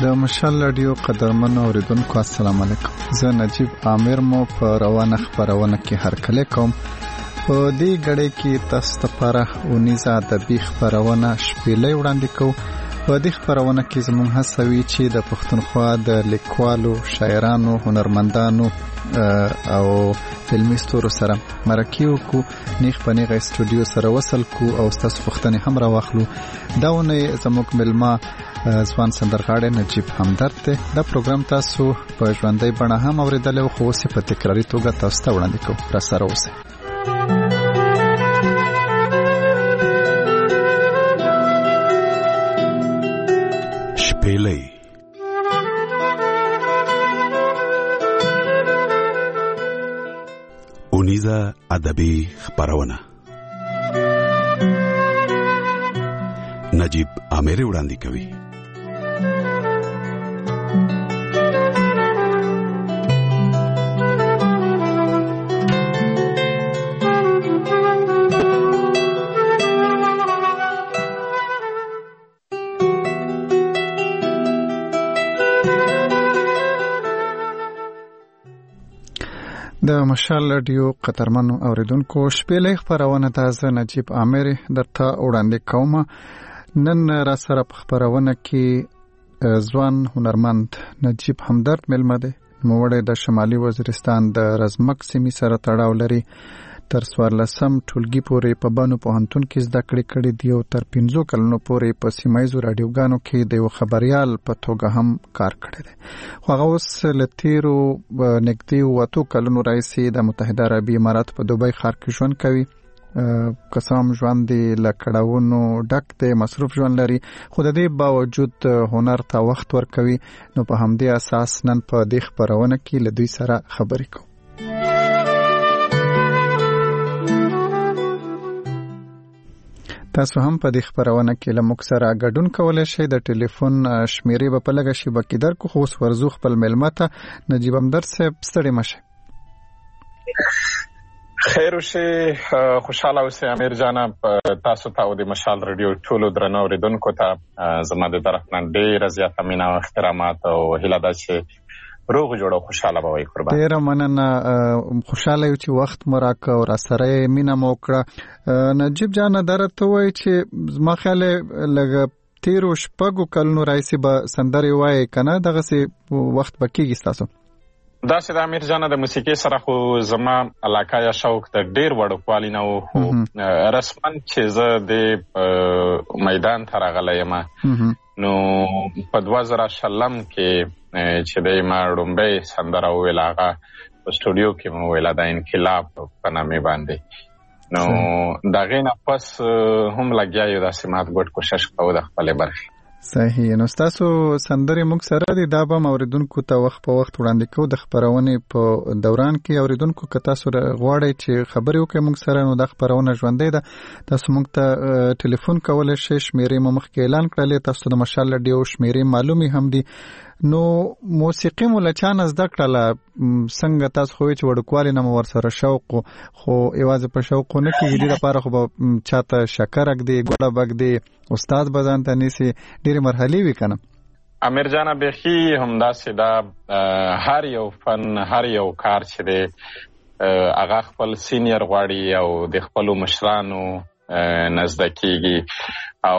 د مشال رادیو قدرمنو اوریدونکو السلام علیکم. زه نجیب عامر مو په روانه خبرونه کې هرکلی کوم. په دې غړې کې تاسو لپاره اونیزه ادبي خبرونه شپېلې وړاندې کوو. په دې خبرونه کې زموږ هڅه وي چې د پښتونخوا د لیکوالو، شاعرانو، هنرمندانو او فلمي ستورو سره مرکه وکړو، نیغ په نیغه استودیو سره وصل کو او تاسو پوښتنې هم راواخلو. دا ونه زموږ ملما ځوان سندرغاړی نجیب همدرد دی. دا پروګرام تاسو په ژوندۍ بڼه هم اوریدلی و، خو اوس یې په تکراري توګه تاسو ته وړاندې کوو. راسره اوسئ. شپېلۍ اونیزه ادبي خبرونه نجیب عامر وړاندې کوي. د مشال رادیو قدرمنو اوریدونکو، شپېلې خبرونه تازه نجیب عامر درته وړاندې کوم. نن را سره په خبرونه کې ځوان هنرمند نجیب همدرد ملما دی. نوموړی د شمالي وزیرستان د رزمک سیمې سره تړاو لري. تر 14 ټولګي پورې په بانو پوهنتون کې زده کړې کړې دي او تر 15 کلونو پورې په سیمایزو رادیوګانو کې د یو خبريال په توګه هم کار کړی دی. خو هغه اوس له تیرو نږدې 8 کلونو راهیسې د متحده عربي اماراتو په دوبۍ ښار کې ژوند کوي. قسم ژوند دی له کړاوونو ډک دی، مصروف ژوند لري، خو د دې باوجود هنر ته وخت ورکوي. نو په همدې اساس نن په دې خبرونه کې له دوی سره خبرې کوو. تاسو هم په دې خبرونه کې له موږ سره ګډون کولی شئ. د ټلیفون شمیرې به په لږه شیبه کې درکو، خو اوس ورځو خپل مېلمه ته. نجیب همدرد صاحب، ستړي مه شئ. خیر اوسئ، خوشحاله اوسئ. امیر جانه، تاسو ته او د مشال رادیو ټولو درنو اوریدونکو ته زما د طرف نه ډېره زیاته مینه او احترامات او هیله ده چې روغ جوړ او خوشاله به وي. قربان. ډېره مننه، خوشاله یو چې وخت مو راکړ او راسره یې مینه مو وکړه. نجیب جانه، دا راته وایي چې زما خیال لږ تیرو 6 کلونو راهیسې به سندرې وایي که نه؟ دغسې وخت به کېږي ستاسو؟ داسې د امیر جانه د موسیقۍ سره خو زما علاقه یا شوق د ډېر وړوکوالي نه و، خو رسما چې زه د میدان ته راغلی یم نو په 2020 کې چې دی ما ړومبۍ سندره وویله، هغه په سټوډیو کې مو وویله، د انقلاب په نامې باندې. نو د هغې نه پس هم لګیا یو داسې مات ګوټ کوشش کوو د خپلې برخې. صحیح. نو ستاسو سندرې موږ سره دي، دا به اوریدونکو ته وخت په وخت وړاندې کوو د خبرونې په دوران کې. اوریدونکو که تاسو غواړئ چې خبرې وکړئ موږ سره، نو دا خبرونه ژوندۍ ده. تاسو موږ ته ټلیفون کولی شئ. شمیرې مو مخکې اعلان کړلې، تاسو د مشال رادیو شمیرې معلومې هم دي. نو موسیقي مو له چا نه زده کړله؟ څنګه تاسو خو چې وړوکوالي نه مو ورسره شوق، خو یوازې په شوق نه کېږي، دې لپاره خو به چاته شکر اږدي، ګوړه بږدي، استاد به ځان ته نیسي، ډېرې مرحلې وي که نه؟ امیر جانه، بیخي همداسې دا هر یو فن، هر یو کار چې دی هغه خپل سینیر غواړي او د خپلو مشرانو نزده کېږي.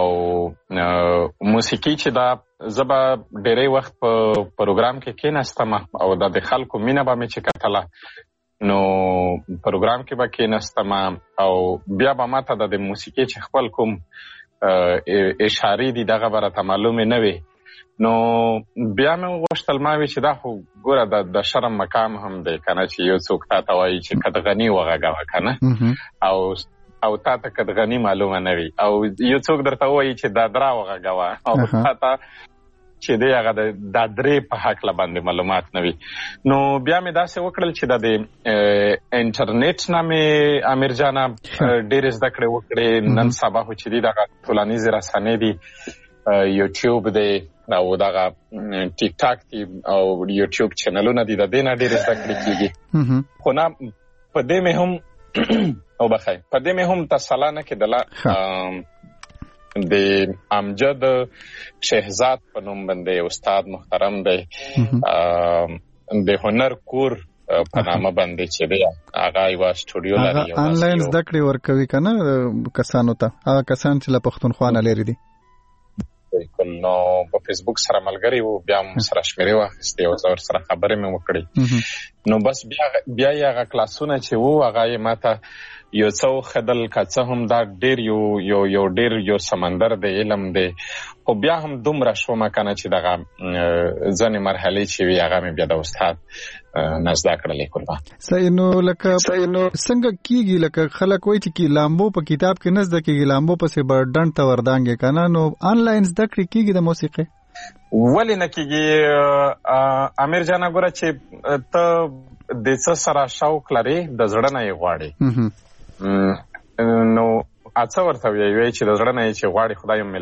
او موسیقي چې دا زه به ډېری وخت په پروګرام کې کېناستم او د خلکو مینه به مې چې کتله، نو پروګرام کې به کېناستم او بیا به ما ته د موسیقي چې خپل کوم اشارې دي دغه به راته معلومې نه وي. نو بیا مې وغوښتل، ما وی چې دا خو ګوره د شرم مقام هم دی که نه، چې یو څوک تا ته وایي چې قدغني وغږوه که نه، او تا ته قدغني معلومه نه وي، او یو څوک درته وایي چې دادرا وغږوه، او تا ته چې دی هغه د دادرې په هکله باندې معلومات نه وي. نو بیا مې داسې وکړل چې د انټرنیټ نه مې امیر جانه ډېرې زده کړې وکړې. نن سبا خو چې دي دغه ټولنیزې رسنۍ دي، یوټیوب دی او دغه ټیک ټاک دی او یوټیوب چینلونه دي، د دې نه ډېرې زده کړې کېږي. خو نه په دې مې هم او بخیر په دې مې هم تسلا نه کېدله د امجد شهزاد په نوم باندې استاد محترم دی د هنر کور په نامه باندې چې دی هغه یو سټوډیو لري آنلاین زده کړې ورکوي کنه کسانو ته هغه کسان چې له پښتونخوا نه لري دي بالکل نو په فیسبوک سره ملګری وو بیا هم سره شمیرې واخیستې او زه سره خبرې مې وکړې نو بس بیا هغه کلاسونه چې وو هغه یې ماته یو څو خدل کڅه هم دا ډیر یو سمندر د علم دی خو بیا هم دومره شوم کنه چې دغه ځنې مرحله چې وی هغه مې بیا د استاد نزدا کړلې قربان صحیح نو لکه څنګه کیږي لکه خلک وایي چې لامبو په کتاب کې نزد کېږي لامبو پسې برډن ته وردانګې کنه نو آنلاین زده کړې کیږي د موسیقي ولې نه کیږي امیر جان ګوره چې ته د څه سره شوق لري د زړه نه یې غواړي نو اڅه ورته وی چې د زړه نه چې غواړي خدای هم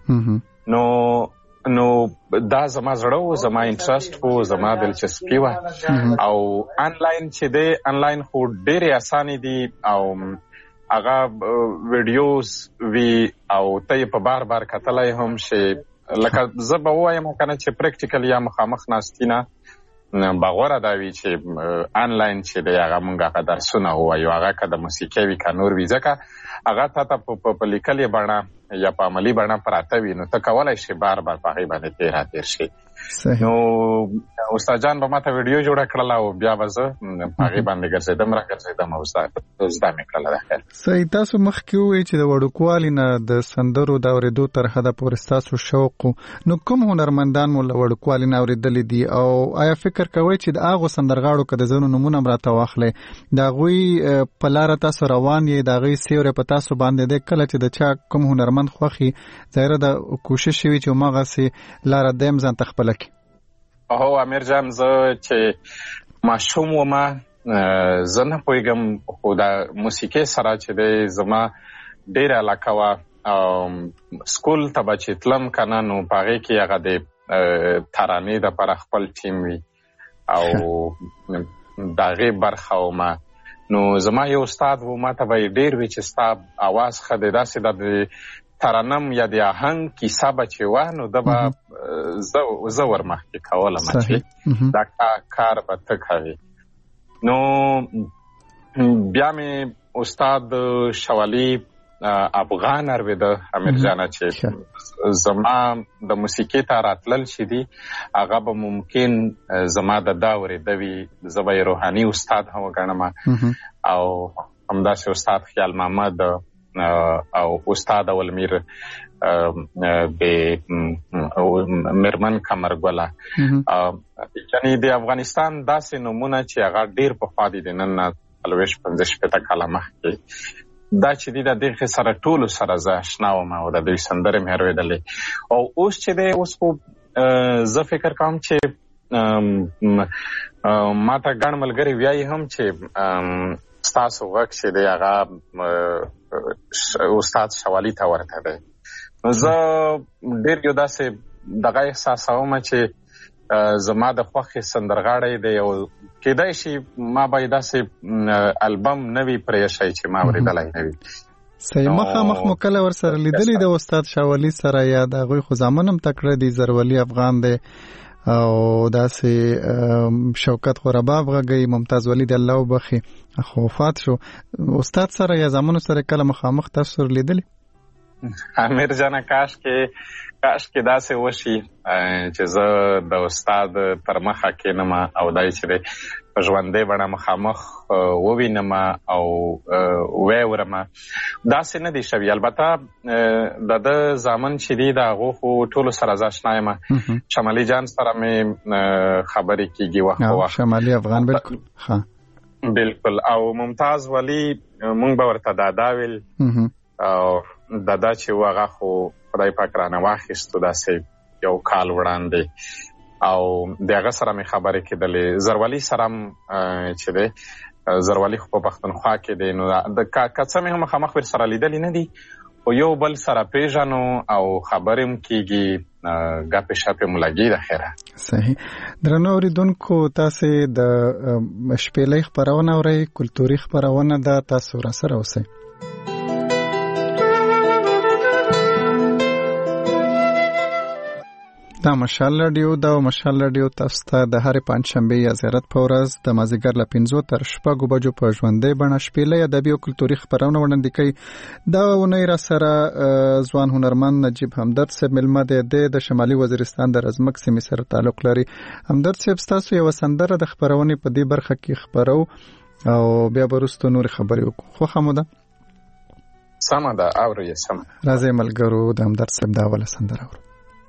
ملاويږي نو دا زما زړه و زما انټرست و زما دلچسپي و او آنلاین چې دی آنلاین خو ډېرې اسانه دي او هغه ویډیوز وی او ته په بار کتلای هم شي لکه زه به وایم کنه چې پریکټیکل یا مخامخ ناستینه باغوره دا وی چې آنلاین چې دی هغه مونږه درسونه وایو هغه کده موسیقي وی کا نور وی ځکه هغه ته په لیکلي بڼه یا په عملی بڼه پراته وي نو ته کولای شي بار په هغه باندې تیر شي نو استاد جان به ماته ویډیو جوړه کړل او بیا وځه هغه باندې ګرځیدم او زده مې کړل راخل صحیح تاسو مخکې وی چې د وړوکوالي نه د سندرو د اوریدو تر حده پورې تاسو شوق نو کوم هنرمندان مو له وړوکوالي نه اوریدل دي او آیا فکر کوئ چې د هغه سندرغاړو کده زونو نمونه راته واخلې دا غوي په لار تاسو روان یې دا غي سیوره په تاسو باندې د کله چې د چا کوم هنرمند خوخي ظاهر د کوشش وی چې ماغه سي لار دیم ځان تخپل کی او امیر جان زه چې ماشوم و ما زنه پویګم خو دا موسیقي سره چې د زما ډیر علاقه وا سکول ته بچ تلم کنه نو پاره کې هغه د ترانې د پر خپل ټیم وی او دغه برخه و ما نو زما یو استاد و ما ته ډیر وی چې ستاب आवाज خده داسې د ترانم یا د آهنګ کیسه بچي و نو دبا زه ورمخکې کولم چې دا کار به ته کوي نو بیا مې استاد شوالی افغان ارویده امیر جانا چې زما د موسیقي ته راتلل شي دي هغه به ممکن زما د داوري دوی زبې روحاني استاد هم غنما او همداسې استاد خیال محمد او استاد اولمیر د مرمن کمرګولا یعنی د افغانستان داسې نمونه چې هغه ډیر په خوا دي نن 45 کاله مخکې دا چې د دغه سره ټول سره ز آشنا وم او د دوی سندره مې هرویدلې او اوس چې د اوس په زه فکر کوم چې ما ته ګڼ ملګری ویایي هم چې ستاسو وخت چې د هغه استاد شوالی ته ورته دی زه ډیر یو داسې دغه احساسوم چې زما د خوښې سندرغاړی دی او کېدای شي ما به داسې البم نوی پرې شي چې ما اورېدلی نه وي صحیح مخامخ مو کله ورسره لیدلی د استاد شوالی سره یا د هغوی خو زامن هم تکړه دي زرولي افغان دی او داسې شوکت خورباب غږی ممتاز ولی د الله وبخي خو وفات شو استاد سره یا زامنو سره کله مخامخ تاسو لیدلی امیر جان کاش کې داسې وشي چې زه د استاد تر مخه کېنم او دای چې په ژوندې بڼه مخامخ ووینم او وورم داسې نه دي شوي البته د زامن چې دي د هغو خو ټولو سره زه اشنا یم شمالي جان سره مې خبرې کېږي وخت شمالي افغان بالکل او ممتاز ولی مونږ به ورته دادا ویل او دادا چې هغه خو خدای پاک رانه واخیستو داسې یو کال وړاندې او دغه سره مې خبرې کېدلې زرولي سره چې دی زرولي خو په پښتونخوا کې دی نو د کڅه مې هم مخامخ ور سره لیدلې نه دي او یو بل سره پیژنو او خبرې هم کېږي ګپې شپې مو لګي د خیره صحیح درنو اوریدونکو تاسو د شپېلې خبرونه اورئ کلتوري خبرونه ده تاسو را سره اوسئ دا مشال رادیو دا مشال رادیو تاسو ته د هر پنځشنبه یا زیارت په ورځ د مازیګر ل 5 تر 6 بجو په ژوندۍ بڼه شپېلې ادبي او کلتوري خبرونه وړاندې کوي. دا ونې را سره ځوان هنرمند نجیب همدرد صاحب ملمه د شمالي وزیرستان د رزمک سیمې سره تعلق لري. همدرد صاحب تاسو یو سندره د خبرونه په دې برخه کې خبرو او بیا برستو نور خبرې وکړو. خو خموده سمه ده اوري سم راځي ملګرو د همدرد صاحب دا ولا سندره اورو.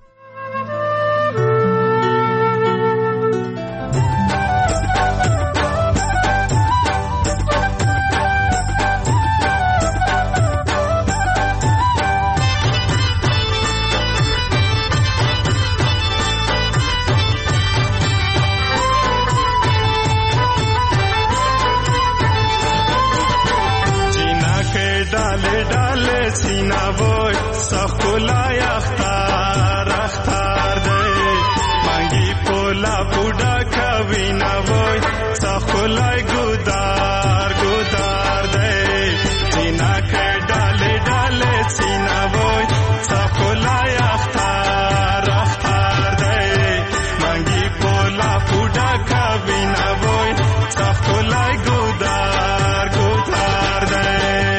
سینا وای سخولا اختار اختار دی مانگی پولا پودا کوینا وای سخولا گودار گودار دی سینا که ڈالے ڈالے سینا وای سخولا اختار اختار دی مانگی پولا پودا کوینا وای سخولا گودار گودار دی.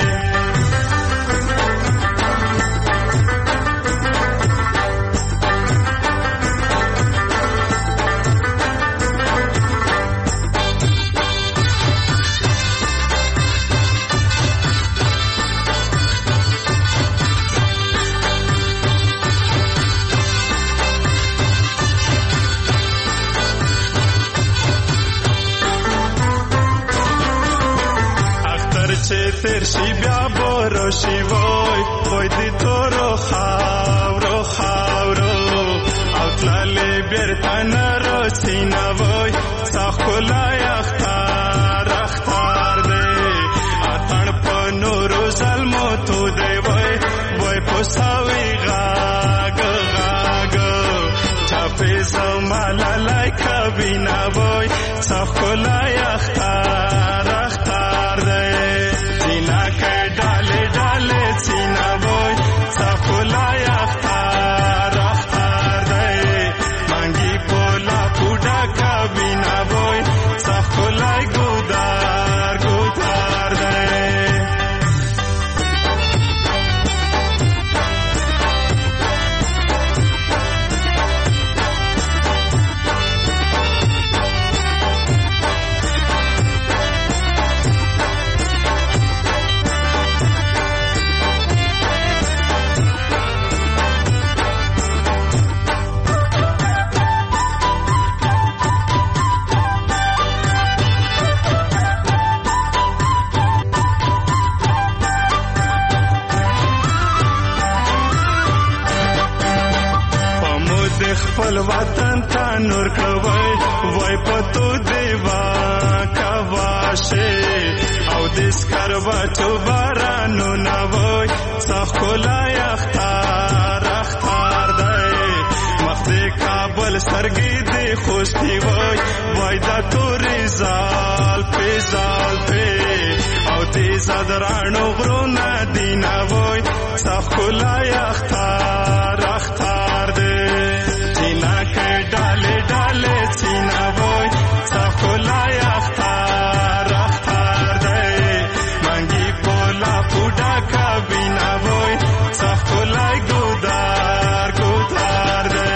ترشی بیا بروشی وای وای دی تو رو خاورو او تلالی بیرتن رو سینا وای ساخولای اختار اختار دی اتن پا نورو ظلمو تو دی وای وای پساوی غاگ غاگ چاپی زمالا لای کبینا وای ساخولای اختار اختار دی ڈالے ڈالے سینا وای سخولای اختار اختار دی مانگی پولا پودا کبینا وای سخولای گودار گودار دی. خپل وطن ته نور کوي وای پتو دیوا کواشه او دیس کروا تو بارانو نه وای سخولای اختار اختار دی مخدی کابل سرګي دی خوشتي وای وای دا توري زال په او دې زدرانو غرونه دینا وای سخولای اختار اختار دی ڈالے ڈالے سینا وای سخولای اختار اختار دی مانگی پولا پودا کبینا وای سخولای گودار گودار دی.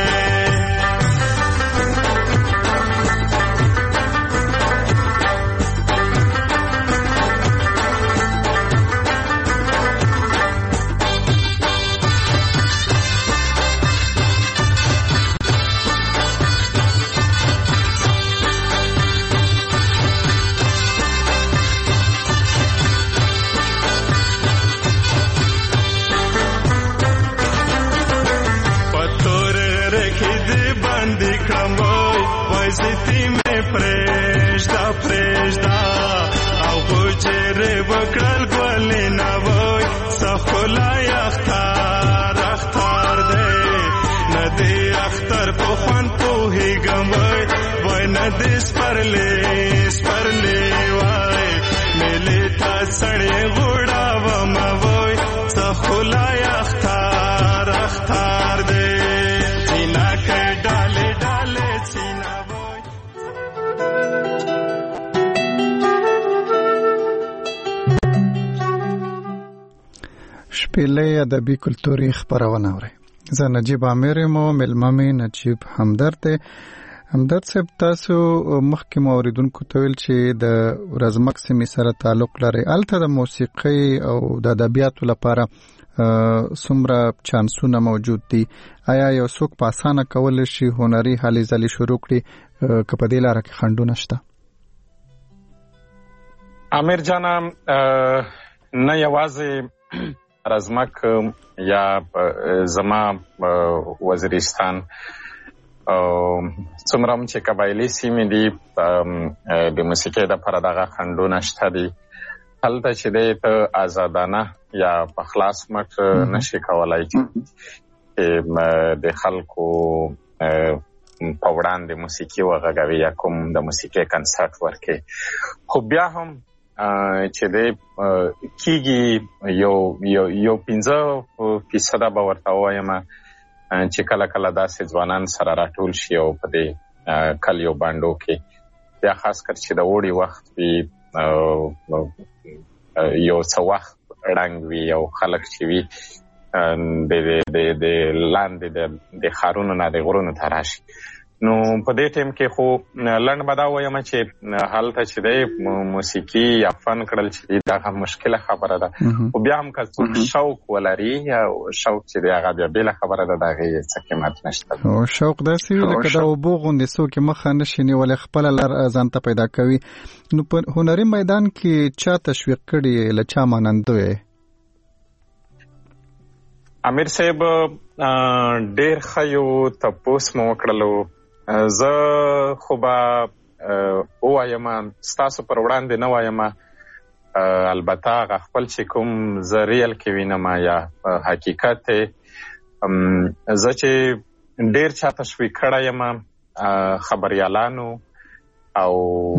زیتی می پرېږدا پرېږدا او بوجره وکړل ګولې نه وای سخولای اختار اختار دی نه دی اختر په خوند پوهېږم وای نه دی سپرلې وای مېلې ته سړې غوړاوم وای سخولای اختار اختار دی جینکه شپېلې ادبي کلتوري خپرونه اورئ. زه نجیب عامر یم او مېلمه مې نجیب همدرد دی. همدرد صاحب، تاسو مخکې مو اورېدونکو ته ویل چې د ورځمک سیمې سره تعلق لرئ. هلته د موسیقۍ او د ادبیاتو لپاره څومره چانسونه موجود دي؟ آیا یو څوک په اسانه کولی شي هنري هلې ځلې شروع کړي که په دې لاره کې خنډونه شته؟ امیر جانا، نه یوازې رزمک یا زما وزیرستان څومره هم چې قبایلي سیمې دي د موسیقۍ دپاره دغه خنډونه شته دي. هلته چې دی ته ازادانه یا په خلاص مټ نشي کولی چې د خلکو په وړاندې موسیقي وغږوي یا کوم د موسیقۍ کنسرت ورکړي. خو بیا هم چې دی کیږي یو 15% به ورته ووایم چې کله کله داسې ځوانان سره راټول شي او په دې کلیو بانډو کې بیا خاص کر چې د اوړي وخت وي، یو څه وخت ړنګ وي او خلک چې وي د لاندې د ښارونو نه د غرونو ته راشي. نو په دې ټیم کې خو لنډ به دا ووایم چې هلته چې دی موسیقي یا فن کړل چې دی دا هم مشکله خبره ده. خو بیا هم که څوک شوق ولري یا شوق چې دی هغه بیا بېله خبره ده، د هغې څه قیمت نشته. شوق داسې وي لکه د اوبو غوندې څوک یې مخه نشي نیولی، خپله لار ځان ته پیدا کوي. نو په هنري میدان کې چا تشویق کړي، له چا مانندوی؟ امیر صاحب ډېر ښه یو تپوس مو وکړلو. زه خو به ووایم ستاسو پر وړاندې نه وایم، البته هغه خپل چې کوم زه ریل کې وینم یا حقیقت زه چې ډېر چا تشویق کړی یم خبریالانو او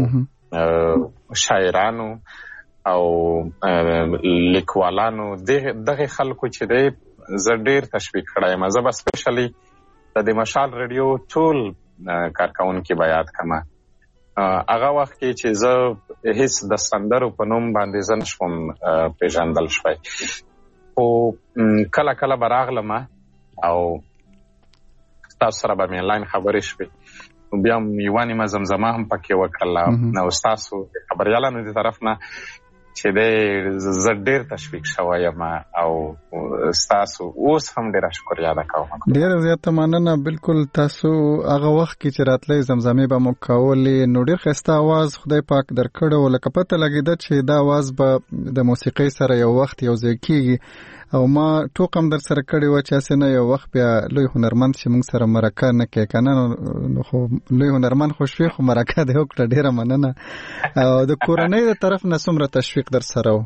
شاعرانو او لیکوالانو، دغه خلکو چې دی زه ډېر تشویق کړی یم. زه به سپیشلی د مشال ریډیو ټول کارکونکي به یاد کړم. هغه وخت کې چې زه هیڅ د سندرو په نوم باندې زه نشوم پیژندل شوی، خو کله کله به راغلم او ستاسو سره به مې آنلاین خبرې شوې، بیا یوه نیمه زمزمه هم پکې وکړله. نو ستاسو د خبریالانو د طرف نه چې دی زه ډېر تشویق شوی یم او ستاسو اوس هم ډېره شکریه ادا کوم. ډېره زیاته مننه. بلکل تاسو هغه وخت کې چې راتلی زمزمې به مو کولې، نو ډېر ښایسته اواز خدای پاک درکړی و، لکه پته لګېده چې دا اواز به د موسیقۍ سره یو وخت یو ځای کېږي. او ما ټوک هم در سره کړی و چې هسې نه یو وخت بیا لوی هنرمند چې موږ سره مرکه نه کوي که نه، نو خو لوی هنرمند خو شوې، خو مرکه دې وکړه. ډېره مننه. او د کورنۍ د طرف نه څومره تشویق در سره و؟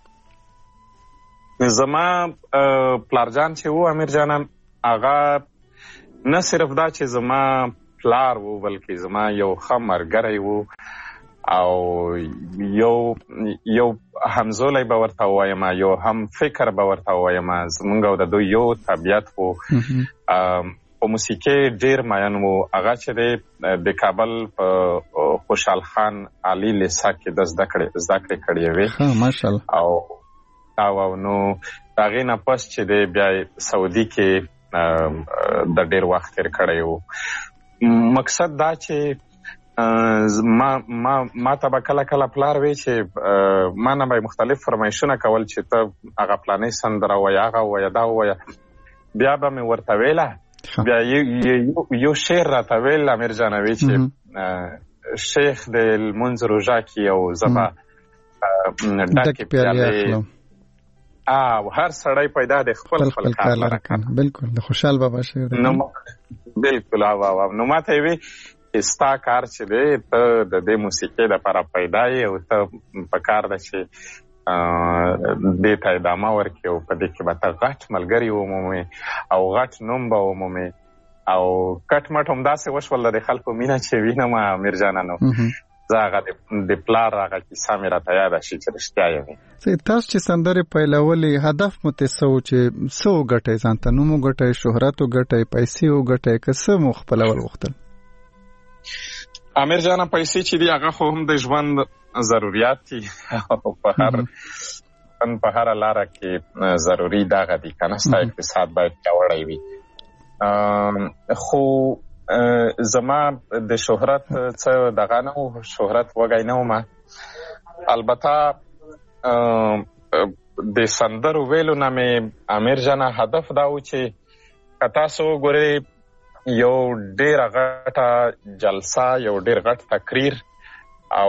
زما پلارجان چې و امیر جانم، هغه نه صرف دا چې زما پلار و بلکې زما یو ښه ملګری و او یو همزولی به ورته ووایم، یو هم فکر به ورته ووایم. زمونږ او د دوی یو طبیعت و. په موسیقۍ ډېر مین و. هغه چې دی د کابل په خوشحال خان عالي لیسه کې د زده کړې کړې وې او نو د هغې نه پس چې دی بیا سعودي کې د ډېر وخت تېر کړی و. مقصد دا چې ما ته به کله کله پلار وی چې ما نه به مختلف فرمایشونه کول چې ته هغه پلانې سندره وایه، هغه وایه، دا وایه. بیا به مې ورته ویله، بیا یو شعر راته ویل امیر جانوي چې شیخ د لمونځ روژه کې او زه به ډکې پیالې او هر سړی پیدا د خپل کار لره کنه. بالکل د خوشحال بابا شعر دی. بالکل. نو ما ته وی ستا کار چې دی ته د دې موسیقۍ دپاره پیدا یې او ته په کار ده چې دې ته ادامه ورکړې او په دې کې به ته غټ ملګري ومومې او غټ نوم به ومومې او کټ مټ همداسې وشول د خلکو مینه چې وینم امیر جانانو. زه هغه د پلار هغه کیسه مې راته یاده شي چې رښتیا یې وي. تاسو چې سندرې پیلولې، هدف مو ته څه و چې څه وګټئ؟ ځان ته نوم وګټئ، شهرت وګټئ، پیسې وګټئ، که څه مو خپلول غوښتل؟ امیر جانه پیسې چې دي هغه خو هم د ژوند ضروریات دي. په هر فن په هر لاره کې ضروری دغه دي کنه ستا اقتصاد باید پیاوړی وي خو زما د شهرت څه دغه نه شهرت وګی نه ومه البته د سندرو ویلو نه مې امیر جانه هدف دا و چې که تاسو وګورئ یو ډېره غټه جلسه یو ډېر غټ تقریر او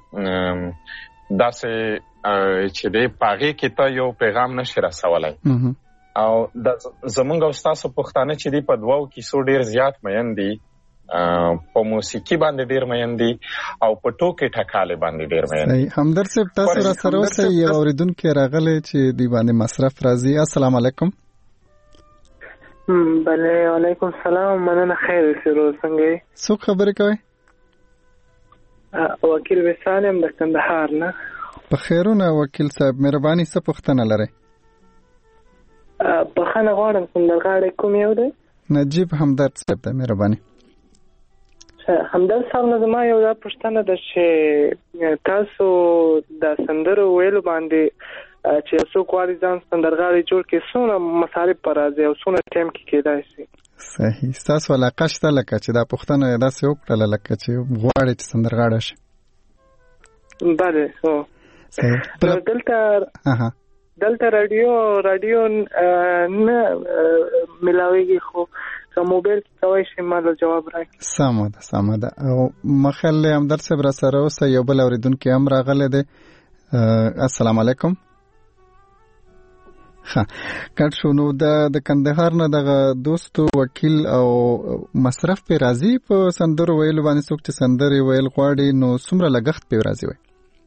داسې چې دی په هغې کې ته یو پیغام نشي رسولی او زمونږ او ستاسو پښتانه چې دی په دوو کیسو ډېر زیات مین دي په موسیقي باندې ډېر مین دي او په ټوکې ټکالې باندې ډېر مین دي همدرد صاحب تاسو را سره اوسئ یو اورېدونکی راغلی چې دی باندې مصرف راځي السلام علیکم بله علیکم سلام مننه خیر سیرو څنګه څوک خبرې کوي وکیل وصال یم د کندهار نه په خیرونه وکیل صاحب مهرباني څه پوښتنه لرئ بخښنه غواړم سندرغاړی کوم یو دی نجیب همدرد صاحب دی مهرباني همدرد صاحب نه زما یو دا پوښتنه ده چې تاسو د سندرو ویلو باندې چې څوک غواړي ځان سندرغاړی جوړ کړي څونه مصارف په راځي او څونه ټایم کې کېدای شي صحیح ستاسو علاقه شته لکه چې دا پوښتنه یې داسې وکړله لکه چې غواړئ چې سندرغاړی شي بله دلته رادیو نه ملاویږي خو که موبایل کې کوی شي ما له جواب راکړي سمه ده او مخل همدرد صاحب را سره اوسه یو بل اورېدونکی هم راغلی دی السلام علیکم کټ شو نو د کندهار نه دغه دوستو وکیل او مصرف په راځي په سندرو ویلو باندې څوک چې سندرې ویل غواړي نو څومره لګښت په راځي وي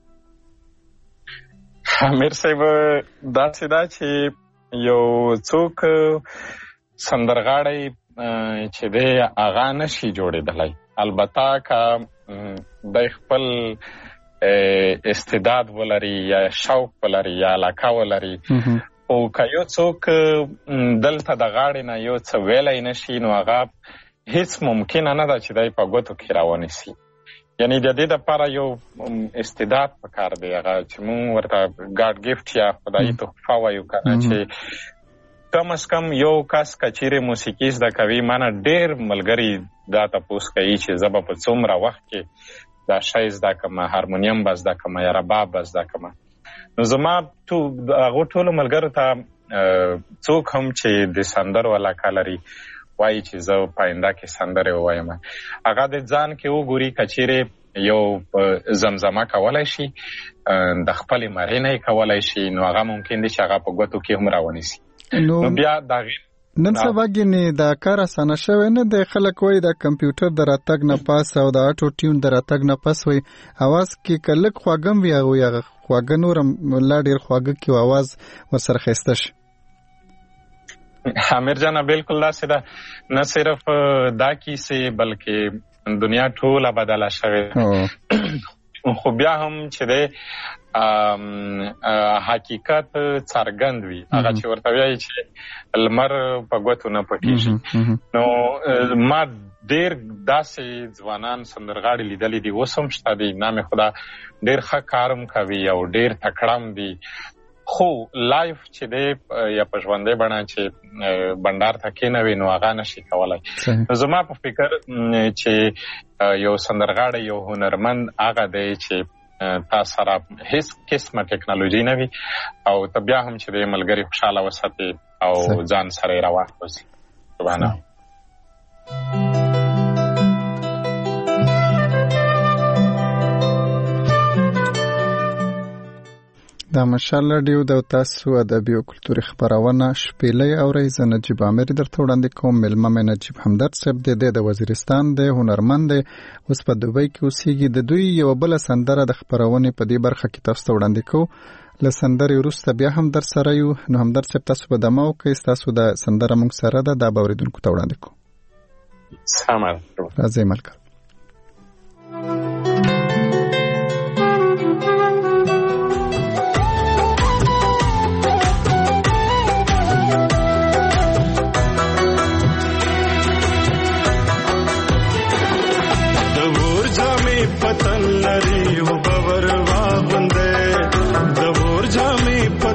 امیر صاحب داسې دا چې یو څوک سندرغاړی چې دی هغه نشي جوړېدلی البته که د خپل استعداد ولري یا شوق ولري یا علاقه ولري او که یو څوک دلته د غاړې نه یو څه ویلی نشي نو هغه هیڅ ممکنه نه ده چې دی په ګوتو کې راونیسي یعنی د دې دپاره یو استعداد پکار دی هغه چې مونږ ورته ګاډ ګفټ یا خدایي تحفه وایو که نه چې کم از کم یو کس که چیرې موسیقي زده کوي مانه ډېر ملګري دا تپوس کوي چې زه به په څومره وخت کې دا شی زده کړمه هارمونیم به زده کړمه یا رباب به زده کړمه نو زما هغو ټولو ملګرو ته څوک هم چې د سندرو علاقه لري وایي چې زه په آینده کې سندرې ووایم هغه د ځان کې وګوري که چیرې یو زمزمه کولی شي د خپلې مرۍ نه یې کولی شي نو هغه ممکن دی چې هغه په ګوتو کې هم راونیسي نو بیا د هغې نن سبا ګینې دا کار اسانه شوی نه دی خلک وایي د کمپیوټر د راتګ نه پاس او د اټو ټیون د راتګ نه پاس وایي اواز کې که لږ خواږه هم وي هغه خواږه نور هم لا ډېر خواږه کې اواز ورسره ښایسته شي امیر جانه بالکل داسې ده نه صرف دا کیسې بلکې دنیا ټوله بدله شوې خو بیا هم چې دی حقیقت څرګند وي هغه چې ورته وایي چې لمر په ګوتو نه پټېږي نو ما ډېر داسې ځوانان سندرغاړي لیدلي دي اوس هم شته دي نامې خدا ډېر ښه کار هم کوي او ډېر تکړه هم دي خو لایف چې دی یا په ژوندۍ بڼه چې بنډار ته کېنوي نو هغه نشي کولی نو زما په فکر چې یو سندرغاړی یو هنرمند هغه دی چې تا سره هیڅ قسمه ټکنالوژي نه وي او ته بیا هم چې دی ملګري خوشحاله وساتې او ځان سره یې راواخلوسي سبحانه دا مشال رادیو د تاسو ادبي او کلتوري خبرونه شپېلې اورئ زه نجیب عامر درته وړاندې کوم مېلمه مې نجیب همدرد صاحب دی د وزیرستان دی هنرمند دی اوس په دوبۍ کې اوسېږي د دوی یو بله سندره د خبرونې په دې برخه کې تاسو ته وړاندې کوو له سندرې وروسته بیا هم در سره یو نو همدرد صاحب تاسو به دمه وکړئ ستاسو د سندره موږ سره ده دا به اورېدونکو ته وړاندې کوو راځئ ملګرو पतन लरी वो बवर वागुंदे दबोर जामी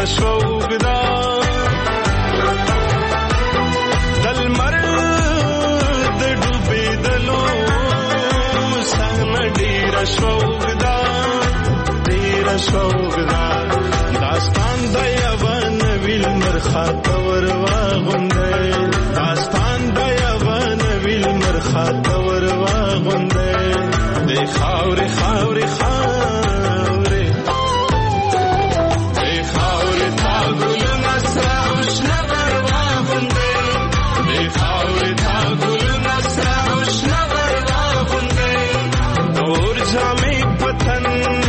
شوګدا دلمر د ډوبې دلو سهمه ډیر شوګدا داستان د یوان ویل مرخات ور واغونده داستان د یوان ویل مرخات ور واغونده د خاورې خاورې خاورې د خاورې تا ګل نصر وشنا ور واغونده د خاورې تا ګل نصر وشنا ور واغونده اور جامې پتن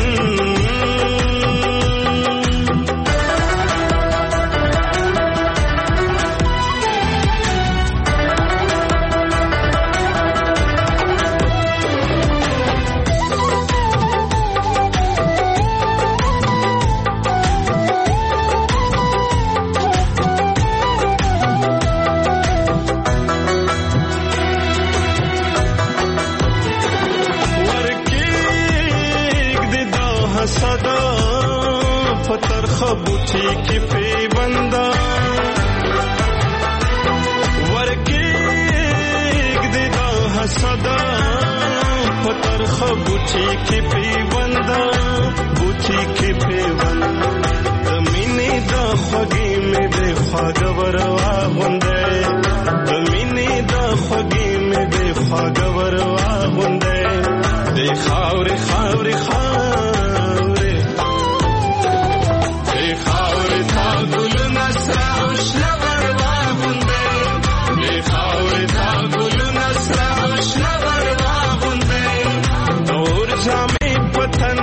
صدا پتر خبوچی کی پی بندا ورکیگ دیدا صدا پتر خبوچی کی پی بندا بوچی کی پی بندا زمینی دا خوگی میں دے خواگور واغنده زمینی دا خوگی میں دے خواگور واغنده دے خاوری خاوری خاوری خاورې تا ګل نصر وشنا ور واغونده د خاورې تا ګل نصر وشنا ور واغونده نور جامې پتن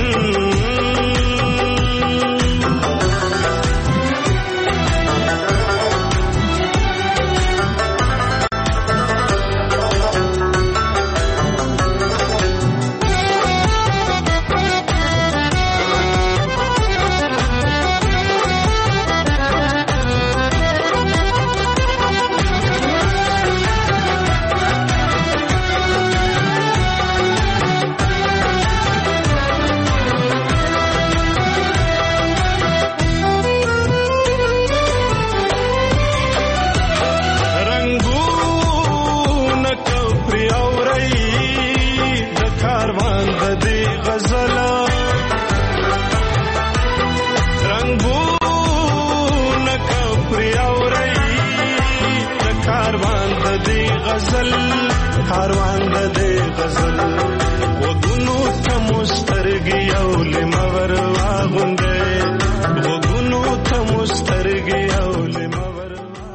کاروان د دې غزل وګونو ته مسترګي او لمور واغونده وګونو ته مسترګي او لمور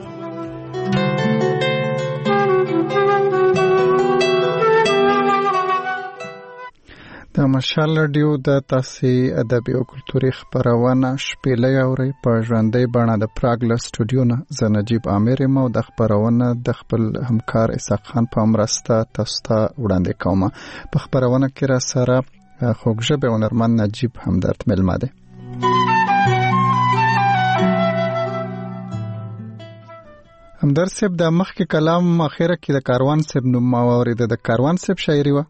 د مشال رادیو د تاسې ادبي او کلتوري خپرونه شپېلې اورئ په ژوندۍ بڼه د پراګ له سټوډیو نه زه نجیب عامر یم او د خپرونه د خپل همکار اسحاق خان په مرسته تاسو ته وړاندې کوم. په خپرونه کې را سره خوږژبې هنرمند نجیب همدرد مېلمه دی. همدرد صاحب د مخکې کلام اخره کې د کاروان صاحب نوم ما واورېده. د کاروان صاحب شاعري وه؟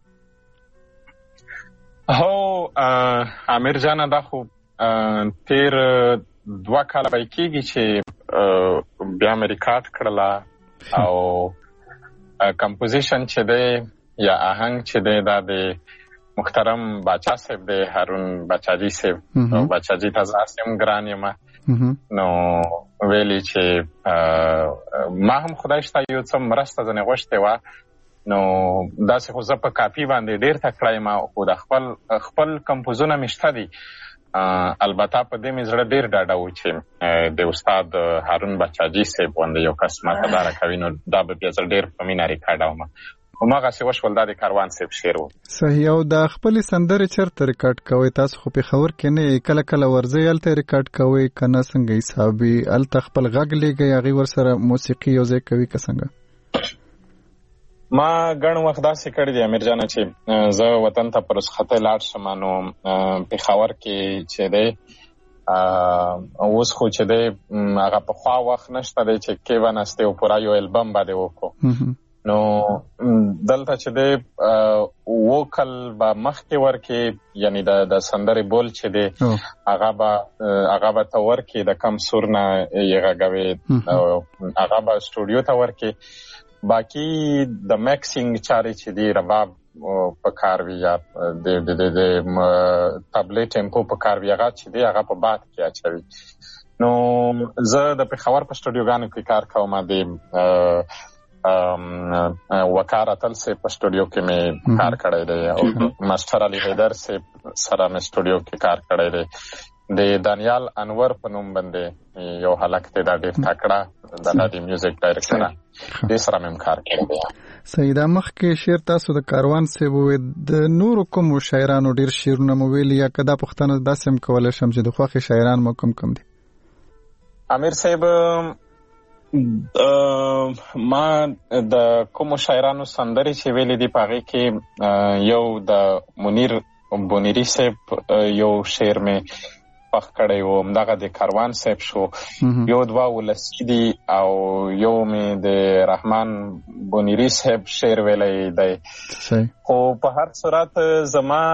هو امیر جانه دا خو تیر 2 کاله به کېږي چې بیا مې ریکارډ کړله او کمپوزیشن چې دی یا آهنګ چې دی دا د محترم باچا صاحب دی، هارون باچاجي صاحب. باچاجي ته زه هسې هم ګران یم نو ویلي چې ما هم خدای شته یو څه مرسته ځنې غوښتې وه نو داسې خو زه په کاپي باندې ډېر تکړه یم خو د خپل کمپوزونه مې شته دي. البته په دې مې زړه ډېر ډاډه و چې د استاد هارون باچاجي صاحب غوندې یو کس ماته دا راکوي نو دا به بیا زه ډېر په مینه ریکارډوم. هماغسې وشول، دا د کاروان صاحب شعر و. صحیح. او د خپلې سندرې چېرته ریکارډ کوئ؟ تاسو خو پېښور کې نه یې، کله کله ورځئ هلته ریکارډ کوئ که نه څنګه حساب وي؟ هلته خپل غږ لیږئ، هغې ورسره موسیقي یو ځای کوي که څنګه؟ ما ګڼ وخت داسې کړی دی امیر جانه چې زه وطن ته په رخصتۍ لاړ شم نو پېښور کې چې دی اوس خو چې دی هغه پخوا وخت نشته دی چې کېناستې او پوره یو البم باندې وکړو. نو دلته چې دی ووکل به مخکې ورکې یعنی د سندرې بول چې دی هغه به ته ورکې د کم سور نه یې غږوې هغه به سټوډیو ته ورکې باقي د میکسینګ چارې چې دی رباب په کار وي یا د طبلې ټیمپو په کار وي هغه چې دی هغه په باد کې اچوي. نو زه د پېښور په سټوډیوګانو کې کار کوم د وقار اتل سے په سټوډیو کې مې کار کړی دی او ماستر علي حیدر سے سره مې سټوډیو کې کار کړی دی. د دانیال انور په نوم باندې یو هلک دی دا ډېر تکړه د میوزیک ډایرکټر دی سره مې کار کړی دی. سیدا مخکې شعر تاسو د کاروان سے وې د نور کوم شاعرانو ډېر شعرونه مو ویلي یا کدا پښتنه داسې هم کولای شم چې د خوښي شاعران مو کم دي؟ امیر صاحب ما د کوم شاعرانو سندرې چې ویلې دي په هغې کې یو د منیر بونیری صاحب یو شعر مې خوښ کړی و همدغه د کاروان صاحب شو یو دوه ولسي دي او یو مې د رحمان بونیری صاحب شعر ویلی دی. خو په هر صورت زما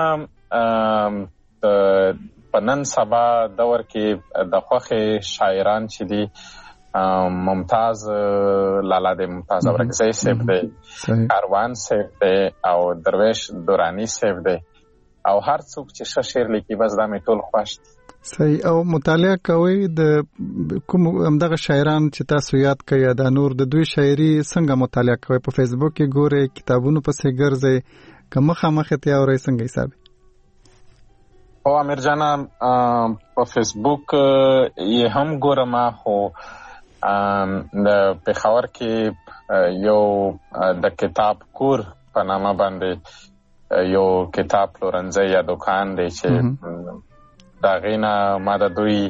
په نن سبا دور کې د خوښې شاعران چې دي ممتاز لالا دی ممتاز اورکزی صاحب دی کاروان صاحب دی او درویش دورانی صاحب دی او هر څوک چې ښه شعر لیکي بس دا مې ټول خوښ دي. صحیح. او مطالعه کوئ د کوم همدغه شاعران چې تاسو یاد کړئ دا نور د دوی شاعري څنګه مطالعه کوئ؟ په فیسبوک کې ګورئ کتابونو پسې ګرځئ که مخامخ یې اورئ څنګه حساب؟ او امیر جانا په فیسبوک یې هم ګورم خو د پېښور کې یو د کتاب کور په نامه باندې یو کتاب پلورنځی یا دوکان دی چې د هغې نه ما د دوی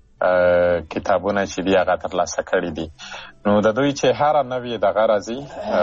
کتابونه چې دي هغه ترلاسه کړي دي. نو د دوی چې هره نوې دغه راځي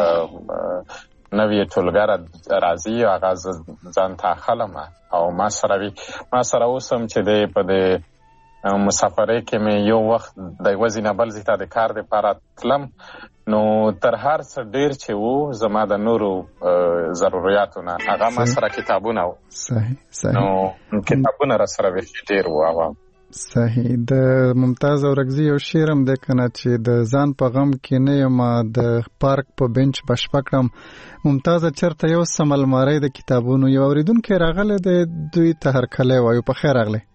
نوې ټولګه راځي هغه ځان ته اخلم او ما سره اوس هم چې دی په د مسافرۍ کې مې یو وخت د یوه ځای نه بل ځای ته د کار دپاره تلم نو تر هر څه ډېر چې وو زما د نورو ضرورياتو نه هغه ما سره کتابونه وو. صحیح. نو کتابونه را سره بیخي ډېر وو. صحیح. د ممتاز اورکزي یو شعر هم دی کنه چې د ځان په غم کې نه یم د پارک په بنچ بشپه کړم. ممتازه چېرته یو سم المارۍ د کتابونو یو اورېدونکی راغلی دی دوی ته هرکلی وایو. په خیر راغلی.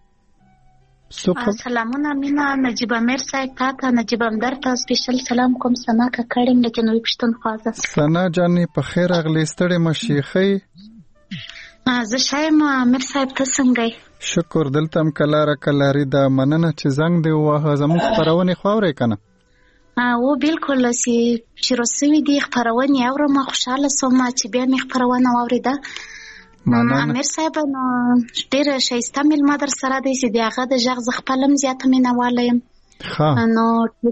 سلامونه مینا نجیب امیر صاحب تاته نجیب امدر ته سپیشل سلام کوم سنا کا کړم لیکن وی پښتونخوا سنا جانې په خیر اغلی ستړي مشيخي زه شایم امیر صاحب ته څنګه شکر دلته م کلاری دا مننه چې زنګ دی واه زموږ خبرونه خورې کنه او بالکل چې رسوي دي خبرونه اورم خوشاله سوم چې بیا می خبرونه اوریدا امیر صاحب نو ډېر ښایسته میلمه در سره دی چې د هغه د غږ زه خپلم زیاته مینواله یم نو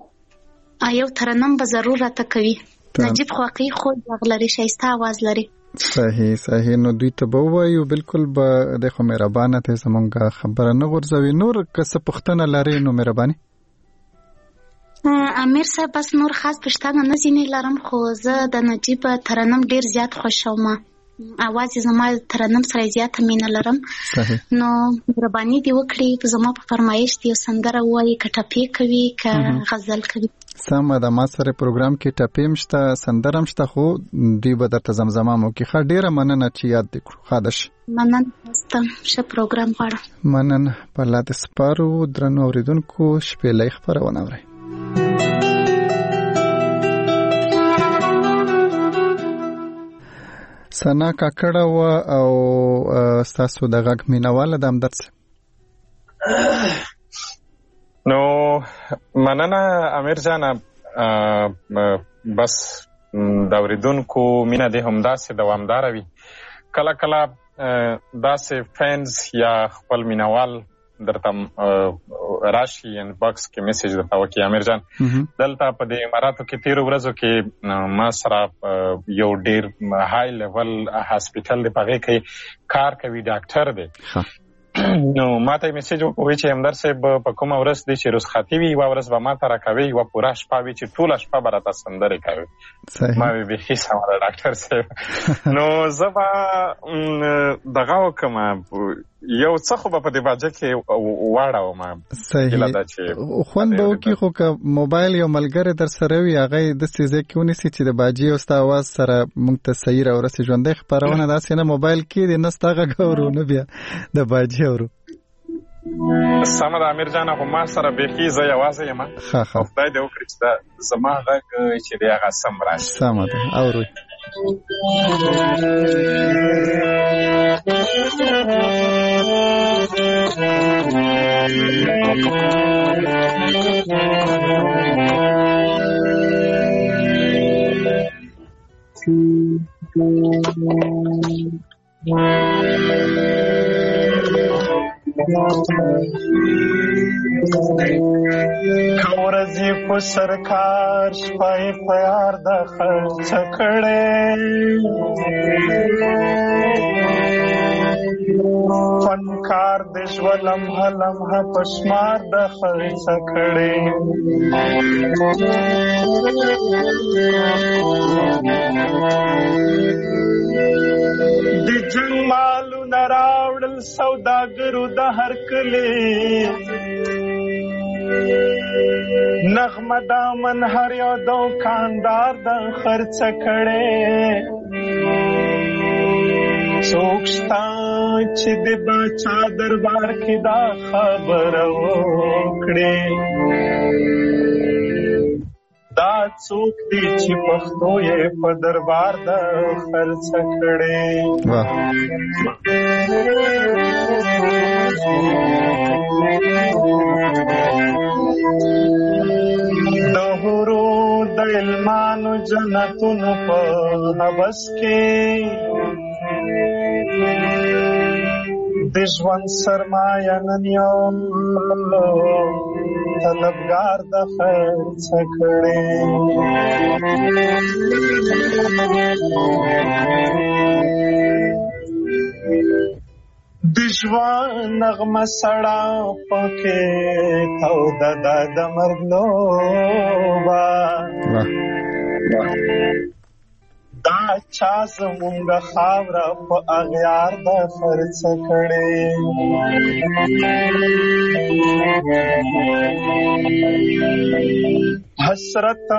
یو ترنم به ضرور راته کوي. نجیب خو واقعي خو غږ لري ښایسته اواز لري. صحیح. نو دوی ته به ووایو بالکل به د خو مهربانه ته زمونږ خبره نه غورځوي. نور که څه پوښتنه لري نو مهرباني امیر صاحب بس نور خاص پوښتنه نه ځینې لرم خو زه د نجیب ترنم ډېر زیات خوښوم اواز زما ترنم سره زیاته مینه لرم. نو مهرباني دی وکړي زما په فرمایش دی سندره وایي که ټپې کوي که غزل کوي. سمه ده ما سره پروګرام کې ټپې مشته سندره هم شته خو دوی به درته زمزمه مو کې ښه ډېره مننه چې یاد دې کړو. ښه ده مننه ښه پروګرام غواړم. مننه په الله دې سپارو. درنو اورېدونکو شپېلۍ خپرونه اورئ. سنا کاکړه و او ستاسو د غږ مینواله د همدرد نو مننه امیر جانه بس د اورېدونکو مینه دې همداسې دوامداره وي. کله کله داسې فینز یا خپل مینوال درته راشي ان باکس کې میسج درته وکړي امیر جان دلته په دې اماراتو کې تیرو ورځو کې ما سره یو ډېر های لیول هاسپیټل دی په هغې کې کار کوي ډاکټر دی نو ماته میسج وکوي چې همدر صاحب په کومه ورځ دی چې رخصتي وي یوه ورځ به ماته راکوي یوه پوره شپه وي چې ټوله شپه به راته سندرې کوي. ما وی بیخي سمه ده ډاکټر صاحب. نو زه به دغه وکړم یو څه خو به په دې باجه کې واړوم. صحیح خوند به وکړي خو که موبایل یو ملګری در سره وي هغه یې داسې ځای کې ونیسي چې د باجې او ستا اواز سره موږ ته صحیح راورسي. ژوندی خپرونه داسې نه موبایل کې دی نه ستا غږ اورو نه بیا د باجې اورو. سمه ده امیر جانه خو ما سره بیخي زه یوازې یم. خدای دې وکړي چې زما غږ چې دی هغه سم راشي. سمه ده اورو. کورزی په سرکار شپای پیار د خرڅ کړي فنکار د ژوند لمحه پشمار د خرڅ کړي د جنگ مالو نراوړل سوداګرو د هر کلی نغمه دامن هر یو دوکاندار د خرڅ کړي څوک شته چې د باچا دربار کې دا خبره وکړي دا څوک دی چې پښتو یې په دربار د خرڅ کړي. د حورو د علمانو جنتونو په هوس کې د ژوند سرمایه نن یو طلبګار د خرڅ کړي د ژوند نغمه سړه پکې توده ده د مرګ لوبه دا چا زمونږ خاوره په اغیار د خرڅ کړي حسرت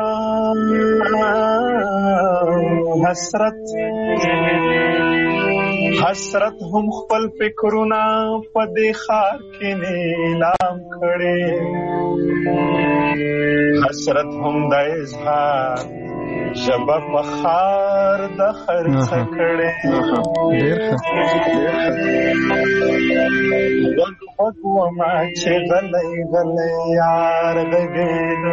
حسرت هم خپل فکرونه په دې ښار کې نیلام کړي حسرت هم د اظهار ژبه په خار د خرڅ کړي غږ وما چې غلی غلی یار غږېده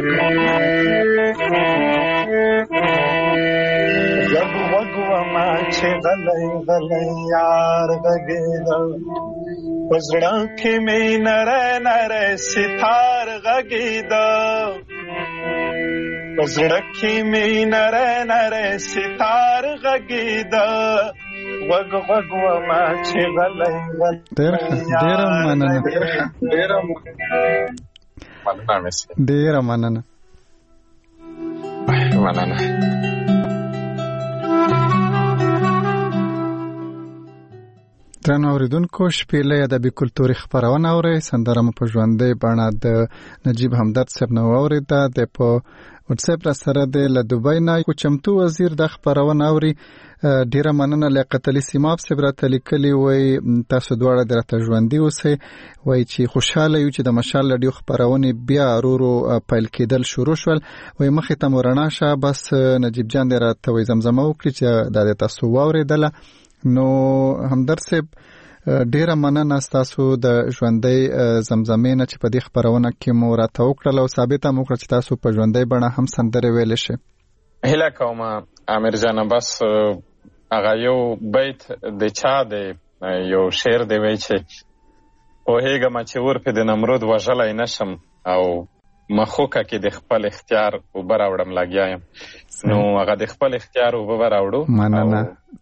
غږ وما چې غلی غلی یار غږېده په زړه کې مې نری نری ستار غږېده په زړه کې مې نری نری ستار غږېده غږ وما چې غلی غلی ډېره مننه درنو اوریدونکو شپېلۍ ادبي کلتوري خپرونه اورئ سندره مو په ژوندۍ بڼه د نجیب همدرد صاحب نه واورېده د په واتساپ را سره د له دوبۍ نه کو چمتو وزیر د خپرونه اوري ډیره مننه لیاقت علي سیماب صاحب راته لیکلي وای تاسو دواړه درته ژوندۍ اوسئ وای چې خوشاله یو چې د مشال رادیو خپرونه بیا ورو پیل کېدل شروع شول وای مخې ته مورنا شه بس نجیب جان درته وای زمزمه وکړي چې د تاسو واورېدله نو همدرد صاحب ډیره مننه تاسو د ژوندۍ زمزمې نه چې په دې خپرونه کې مو راته وکړل او ثابته مو کړ چې تاسو په ژوندۍ بڼه هم سندرې ویلی شئ. هیله کوم امیر جانه بس هغه یو بیت د چا دی یو شعر دی وایي چې پوهېږم چې ور په د نمرود وژلی نشم او مخوکه کې د خپل اختیار اوبه راوړم لګیا یم نو هغه د خپل اختیار اوبه به راوړو مننه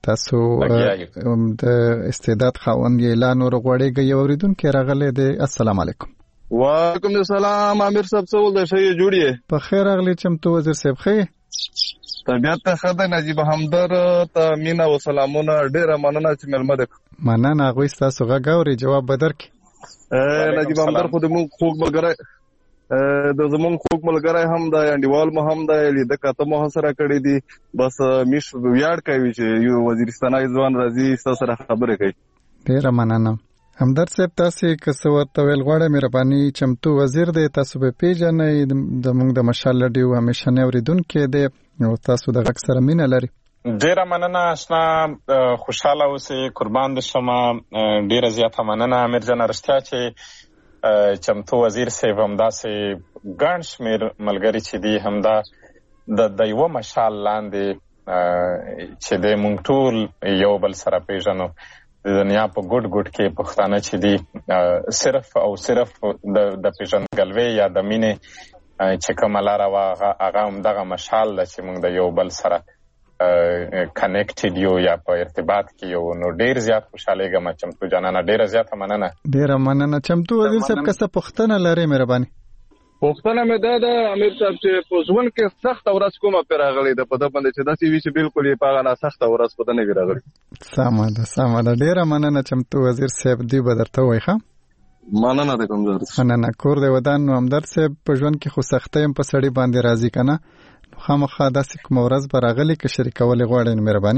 تاسو د استعداد خاوند اعلان ورغوړېږي یو اوریدونکو راغلی دی. السلام علیکم. وعلیکم السلام. امیر صاحب څه ول د شي جوړیه؟ په خیر راغلی چمتو وزیر صاحب. خیر طبیعت ته خدای نجیب همدر ته مینا و سلامونه. ډیره مننه چې ملمه ده. مننه. غوښ تاسو غاوري جواب بدرک. نجیب همدر خو د مونږ خوګ ملګری د زمون خوګ ملګری هم د انډیوال مو هم د لیده کته مو سره کړی دي. بس میش ویاړ کوي چې یو وزیرستاني ځوان راځي تاسو سره خبرې کوي. ډیره مننه. همدر صاحب تاسو کسو ورته ویل غواړم مهرباني چمتو وزیر دی تاسو به پیژنئ د موږ د مشال ډیو همیشه نه اوریدونکو دی او تاسو د غږ سره مینه لري. ډیره مننه آشنا. خوشاله اوسئ. قربان دې شم. ډیره زیاته مننه امیر جان. رښتیا چې چمتو وزیر صاحب همداسې ګڼ شمېر ملګري چې دي همدا د یوه مشال لاندې چې د موږ ټول یو بل سره پیژنو. د دنیا په ګډ ګډ کې پښتانه چې دي صرف او صرف د پیژندګلوۍ یا د مینې چې کومه لاره وه هغه همدغه مشال ده چې موږ د یو بل سره کنیکټډ یو یا په ارتباط کې یو. نو ډیر زیات خوشحالیږم چمتو جانانه. ډیره زیاته مننه. ډیره مننه. چمتو وزیر صاحب کسه پښتنه لري مهرباني؟ پښتنه مې ده امیر صاحب چې په ژوند کې سخت ورځ کومه پر راغلی ده په دې باندې چې داسې وی چې بالکل یې پاغه نه سخت ورځ په دې نه راغلی. سمه ده. ډیره مننه چمتو وزیر صاحب. دی بدرته وای ښه مننه ده کوم زړه. مننه. کور دی ودان نو همدر صاحب په ژوند کې خو سختۍ هم په سړی باندې راځي کنه. خامخا داسې کوم ورځ به راغلی که شریکول غواړئ مهرباني.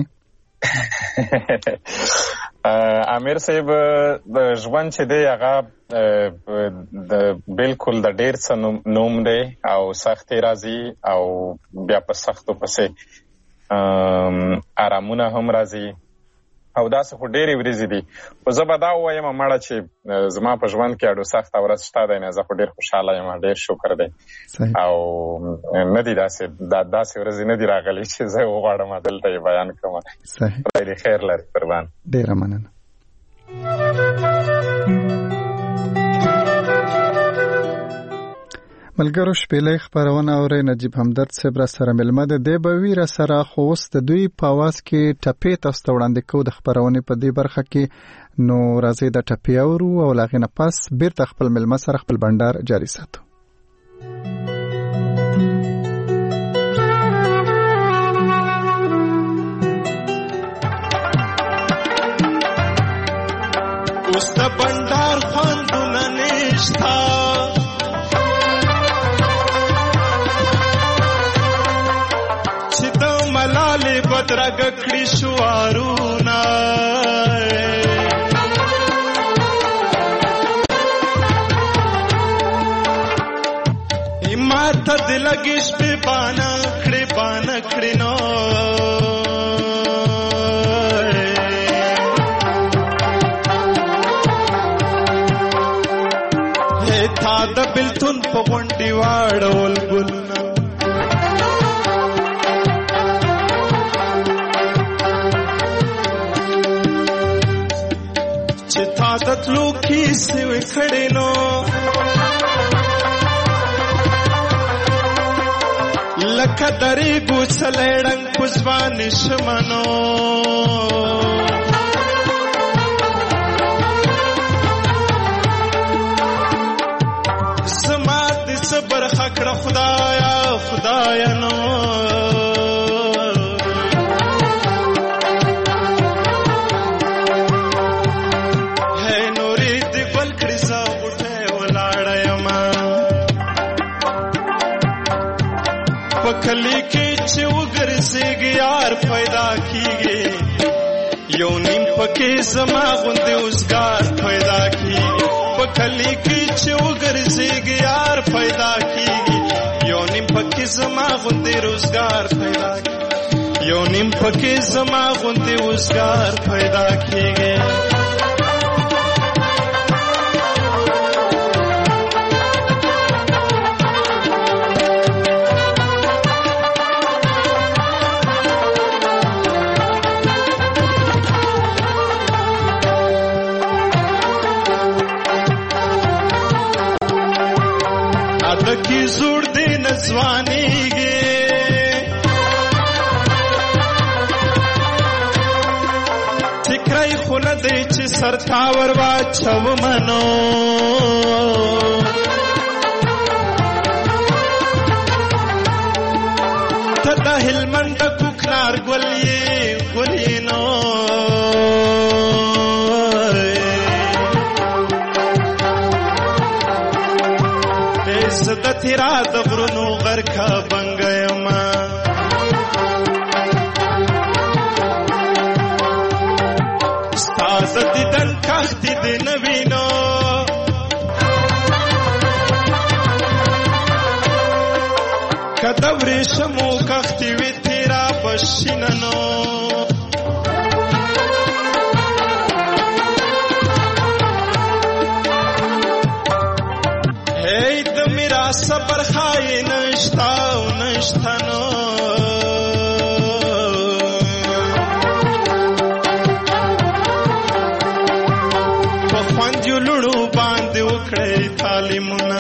امیر صاحب د ژوند چې دی هغه بالکل د ډیر څه نوم دی او سختي راځي او بیا په سختو پسې آرامونه هم راځي او داسې خو ډېرې ورځې دي. خو زه به دا ووایم مړه چې زما په ژوند کې اډو سخته ورځ شته دی نه. زه خو ډېر خوشحاله یم. ډېر شکر دی. او نه دي داسې ورځې نه دي راغلي چې زه وغواړم دلته یې بیان کړم. خدای دې خیر لري. قربان. ډېره مننه. ملګرو شپېلۍ خپرونه اورئ. نجیب همدرد صاحب را سره مېلمه دی. دی به وي را سره خو اوس د دوی په اواز کې ټپې تاسو ته وړاندې کوو د خپرونې په دې برخه کې. نو راځئ د ټپې اورو او له هغې نه پس بېرته خپل مېلمه سره خپل بنډار جاري ساتو. اوس د بنډار خوندونه نشته ملالې بدرګ کړي شوارونه ماته د لګې شپې بانه کړې نو تا د بلتون په غونډې واړول ګلونه عادت لوکی سوی کھڑے نو لکھا دری گوچھلے ڈنگ پزوان شمنو سمات صبر خکڑ خدایا نو پکلی کی چې وګرځېږي یار پیدا کیږي یو نیم پکې زما غوندې اوسګار پیدا کیږي پکلی کی چې وګرځېږي یار پیدا کیږي یو نیم پکې زما غوندې روزګار پیدا کیږي یو نیم پکې زما غوندې اوسګار پیدا کیږي کی زور دی نزوانی گے سړی خو نه دی چې سرتا ور واچومنو ته د هلمند کوکنار ګل یې نو زه د تیرا د غرونو غرکه بنګه یمه ستا د دیدن کښتې دې نه وینو که د ورېښمو کښتې وي تیرا بشیننو صبر خای نشتا و نشتنو په خوند یو لړو باندې وکړئ تعلیمونه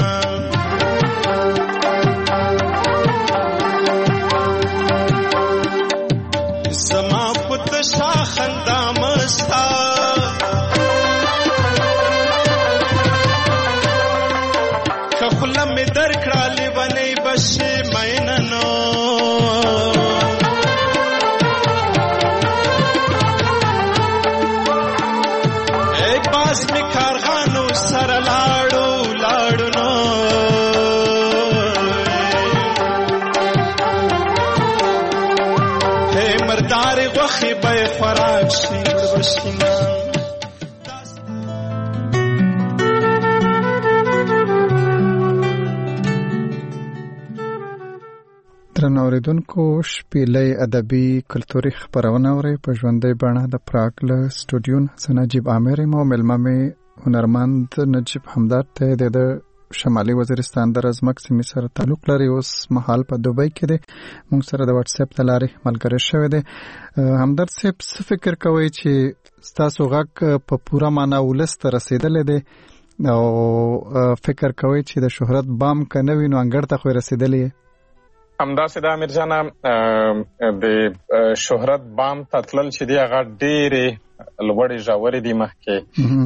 زما پت شا خندا مستا خلا می در کړالی بنې بشي میننو ای باز می کارغانو سره لاړو نو ای مردار غوښې به خوراک شي وربشینه درنو اوریدونکو شپېلۍ ادبي کلتوري خپرونه اورئ په ژوندۍ بڼه د پراګ له سټوډیو نه نجیب عامر یم او میلمه مې هنرمند نجیب همدرد دی د شمالي وزیرستان د رزمک سیمې سره تعلق لري اوس مهال په دوبۍ کې دی موږ سره د واتس اپ له لارې ملګری شوی دی همدرد صاحب څه فکر کوئ چې ستاسو غږ په پوره معنا ولس ته رسېدلی دی او فکر کوئ چې د شهرت بام که نه وي نو انګړ ته خو یې رسېدلی یې همداسې د امیر جانه د شهرت بام ته تلل چې دی هغه ډېرې لوړې ژورې دي مخکې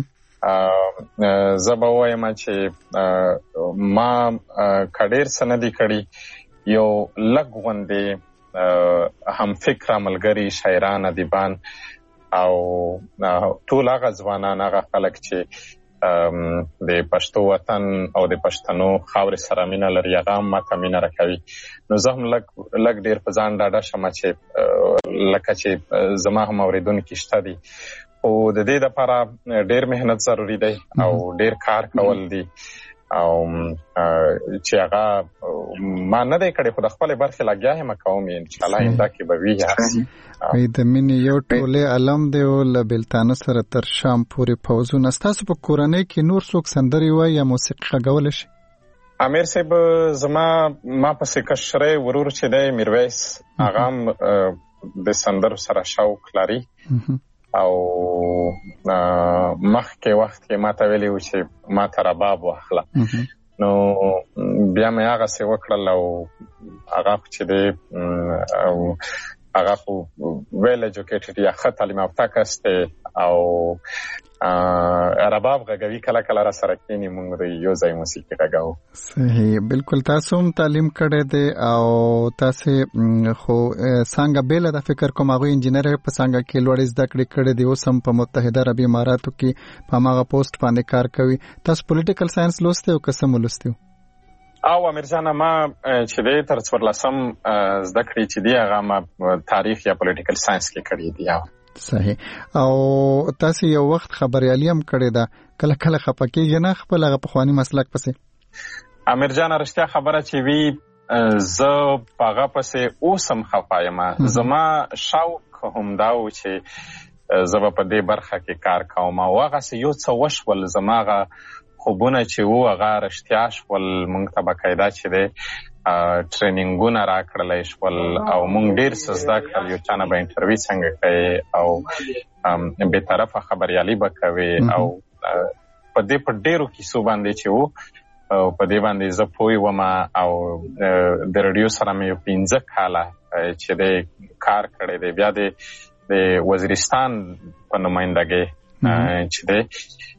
زه به ووایم چې ما که ډېر څه نه دي کړي یو لږ غوندې هم فکره ملګري شاعران ادیبان او ټول هغه ځوانان هغه خلک چې د پښتو وطن او د پښتنو خاورې سره مینه لري هغه هم ماته مینه راکوي نو زه هم لږ ډېر په ځان ډاډه شمه چې لکه چې زما هم اورېدونکي شته دي خو د دې دپاره ډېر محنت ضروري دی او ډېر کار کول دي او چې هغه ما نه دی کړی خو د خپلې برخې لګیا یم کوم یې انشاءالله آینده کې به وي وایي د مینې یو ټولې علم دی او له بېلتانه سره تر شام پورې پوځونه ستاسو په کورنۍ کې نور څوک سندرې وایي یا موسیقي غږولی شي امیر صاحب ما پسې کشری ورور چې دی میرویس هغه هم د سندرو سره شوق لري او مخکې وخت کې ما ته ویلي و چې ما ته رباب واخله نو بیا مې هغسې وکړل او هغه خو چې دی هغه خو ویل ایجوکیټډ یا ښه تعلیم یافته کس دی او رباب غږوي کله کله را سره کېني موږ د یو ځای موسیقي غږوو صحیح بالکل تاسو هم تعلیم کړی دی او تاسې خو څانګه بیله د فکر کوم هغوی انجینر په څانګه کې لوړې زده کړې کړې دي اوس هم په متحده عربي اماراتو کې په هماغه پوسټ باندې کار کوي تاسو پولیټیکل ساینس لوستی او که څه مو لوستی او امیر جانه ما چې دی تر 14 زده کړې چې دی هغه ما تاریخ یا پولیټیکل ساینس کې کړی دی صحیح او تاسو یو وخت خبريالي هم کړی دا کله کله خپه کېږي نه خپل هغه پخوانی مسلک پسې امیر جان رښتیا خبره چې وی زه هغه پسې اوسم خفه یم زما شوق هم دا و چې زه په دې برخه کې کار کوم او هغه یو څه وشول زماغه خوبونه چې و هغه رښتیا شول مونږ ته باقاعده چې دی ټریننګونه راکړلی شول او مونږ ډېر څه زده کړل یو چا نه به انټرویو څنګه کوې او بېطرفه خبریالي به کوې او په دې په ډېرو کیسو باندې چې و په دې باندې زه پوه وم او د رادیو سره مې 15 کاله چې دی کار کړی دی بیا د د وزیرستان په نمائندګۍ چې دی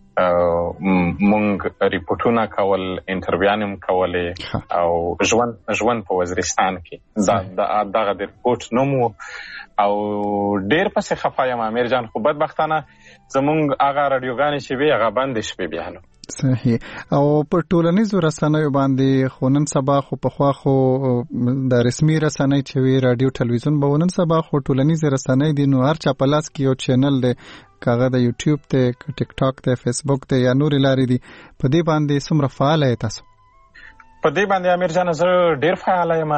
مونږ ریپورتونه کول، انټرویوانم کولې او ژوند په وزیرستان کې دغه د ریپورت نوم او ډېر پسې خفه یم امیر جان، خو بدبختانه زمونږ هغه راډیوګانې چې وي هغه بندې شوې بیا نو. صحیح. او په ټولنیزو رسنیو باندې خو نن سبا خو پخوا خو د رسمي رسنۍ چې وي رادیو ټلویزیون به نن سبا خو ټولنیزې رسنۍ دي، نو هر چا په لاس کې یو چینل دی، کاغه د یوټیوب ته، ټیک ټاک ته، فیسبوک ته یا نورې لارې دي. په دې باندې څومره فعال یې تاسو؟ په دې باندې امیر جان زه ډېر فعال یم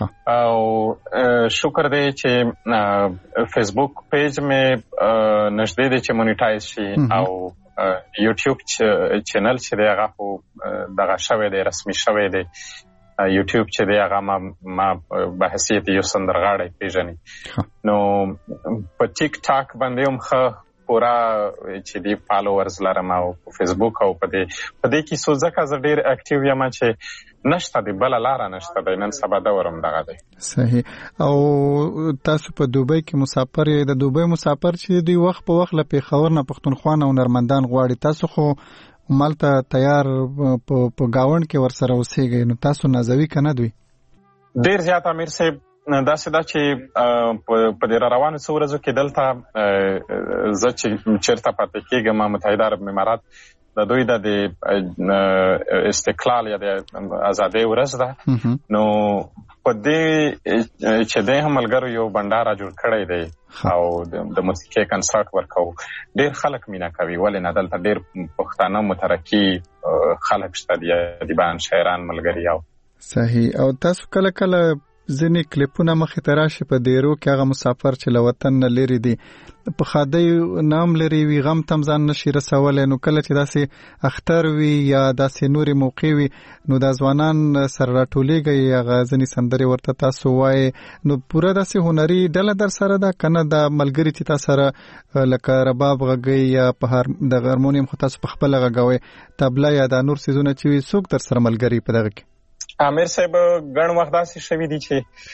او شکر دی چې فیسبوک پیج مې نږدې دی چې مونیټایز شي او یوټیوب چینل چې دی هغه خو دغه شوی دی، رسمي شوی دی. یوټیوب چې دی هغه ما په حیثیت یو سندرغاړی پیژني. نو په ټیک ټاک باندې هم ښه پورا چې دی فالوورز لرم او فیسبوک او په دې کې څو ځکه زه ډېر اکټیو یم چې نشته دی بله لاره نشته دی، نن سبا دورم دغه دی. صحیح. او تاسو په دوبۍ کې مسافر یې، د دوبۍ مسافر چې دوی وخت په وخت له پېښور نه پښتونخوا نه هنرمندان غواړي، تاسو خو مالته تیار په گاونډ کې ورسره اوسېږئ، نو تاسو نازوي که نه دوی؟ ډېر زیات امیر صاحب داسې ده چې په دې روانو څو ورځو کې دلته زه چې چېرته پاتې کېږم متحده عرب امارات د دوی د استقلال یا د ازادۍ ورځ ده، نو په دې چې دی هم ملګرو یو بنډاره جوړ کړی دی او د موسیقۍ کنسرت ورکوو. ډېر خلک مینه کوي، ولې نه؟ دلته ډېر پښتانه مترقي خلک شته دي، ادیبان، شاعران، ملګري. او صحیح. او تاسو کله کله ځینې کلیپونه مخې ته راشي په دیرو کې، هغه مسافر چې له وطن نه لرې دي، په ښادۍ نام لري وي، غم تم ځان نشي رسولی، نو کله چې داسې اختر وي یا داسې نورې موقع وي نو دا ځوانان سره راټولېږي، هغه ځینې سندرې ورته تاسو وایي، نو پوره داسې هنري ډله در سره ده که نه دا ملګري چې تا سره لکه رباب غږوي یا د هارمونیم خو تاسو په خپله غږوئ، طبله یا دا نور څیزونه چې وي، څوک در سره ملګري په دغه کې؟ امیر صاحب ګڼ وخت داسې شوي دي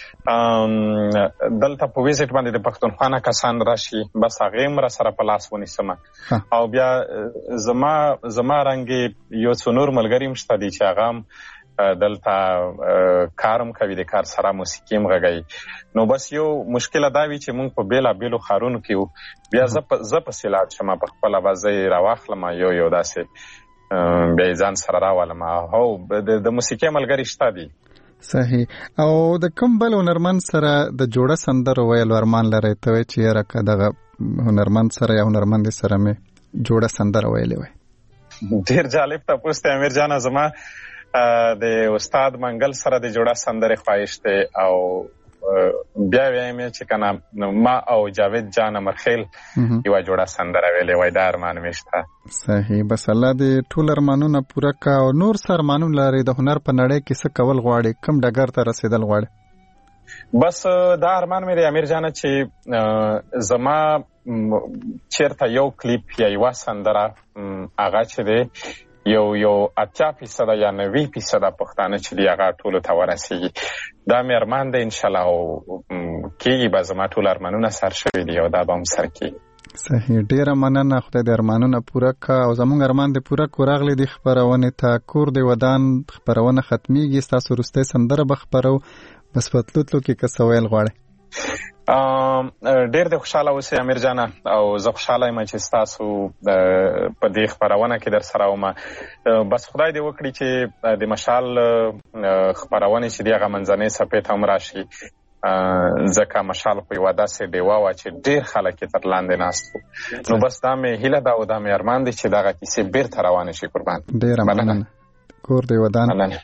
چې دلته په ویزټ باندې د پښتونخوا نه کسان راشي، بس هغې هم را سره په لاس ونیسم او بیا زما رنګې یو څو نور ملګري هم شته دي چې هغه هم دلته کار هم کوي، د کار سره موسیقي هم غږوي. نو بس یو مشکله دا وي چې موږ په بېلابېلو ښارونو کې یو، بیا زه پسې لاړ شم، په خپله به زه یې راواخلم یو داسې بیا یې ځان سره راولم. هو د موسیقۍ ملګري شته دي. صحیح. او د کوم بل هنرمند سره د جوړه سندرو ویلو ارمان لرئ؟ ته وایې چې یاره که دغه هنرمند سره یا هنرمندې سره مې جوړه سندره ویلې وای. ډېر جالب تپوس دی امیر جانه. زما د استاد منګل سره د جوړه سندرې خواهش دی او بیا وایم چې کنه ما او جاوید جان امرخیل یو جوړه سندره ویلې وای، دا ارمان مې شته. صحیح. بس الله دې ټول ارمانونه پوره کا او نور سر ارمانونه لري د هنر په نړۍ کې څه کول غواړي، کوم ډګر ته رسیدل غواړي؟ بس دا ارمان مې دی امیر جانه چې زما چیرته یو کلیپ یا یو سندره هغه چې دی یو 80% یا 90% پښتانه چې دی هغه ټولو ته ورسیږي. دا مې ارمان دی انشاءالله او کېږي به زما ټول ارمانونه سر شوي دي او دا به هم سر کېږي. صحیح. ډېره مننه، خدای دې ارمانونه پوره کا او زموږ ارمان دې پوره کو. راغلی دې خپرونې ته کور دې ودان خپرونه ختمیږي، ستاسو وروستی سندره به خپرو، بس په تلو تلو کې که څه ویل غواړئ؟ ډېر د خوشحاله اوسئ امیر جانه او زه خوشحاله یم چې ستاسو په دې خپرونه کې در سره وم. بس خدای دې وکړي چې د مشال خپرونې چې دی هغه منځنۍ صفحې ته هم راشي، ځکه مشال خو یوه داسې ډیوه وه چې ډېر خلک یې تر لاندې ناست وو. نو بس دا مې هیله ده او دا مې ارمان دی چې دغه کیسې بیرته روانې شي. قربان. ډېره مننه. کور دې ودان. مننه.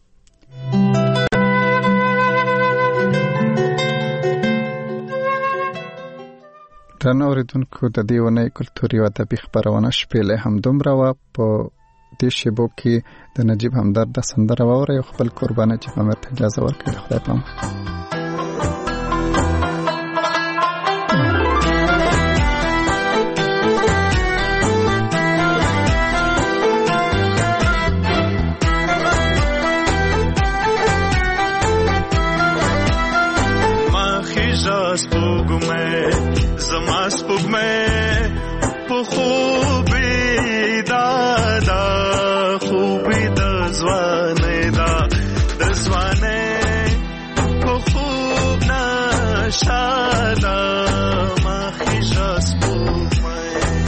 درنو اوریدونکو، د دې اونۍ کلتوري او ادبي خپرونه شپېلۍ همدومره وه. په دې شیبو کې د نجیب همدرد د سندره واورئ او خپل قربانه چې امیر ته اجازه ورکړئ. د خدای پامان. ما خیژه سپوږمۍ زما سپوږمۍ په خوبې دا خوبې د ځوانۍ دا د ځوانۍ په خوب نشاده مخیژه سپوږمۍ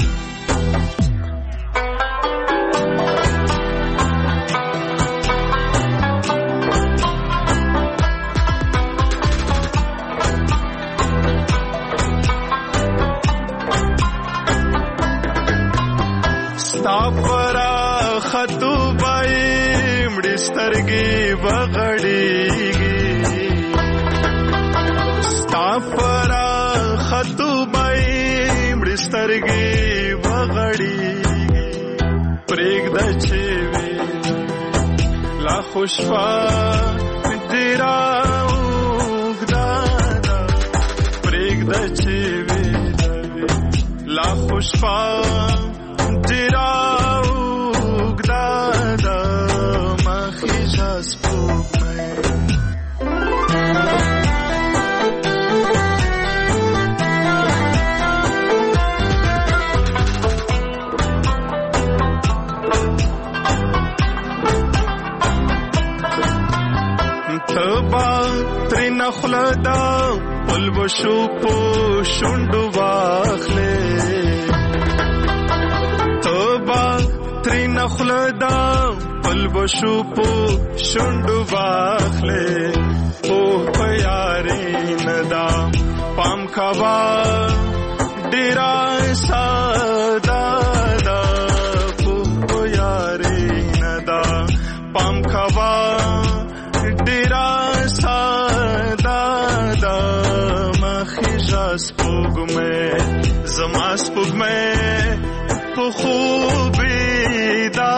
سترګې بغړېږي ستا پر خطوبۍ مړې سترګې بغړېږي پرېږده چې وي لا خوشفا دې راوږده ده پرېږده چې وي لا خوشفا دې راوږده ده خلدا پل بشو پو شونډو واخلې توبه ترین خلدا پل بشو پو شونډو واخلې او پیاري ندا پام کوا ډیرا سادا دا په پیاري ندا پام کوا ډیرا سپوږمۍ زما سپوږمۍ په خوبې دا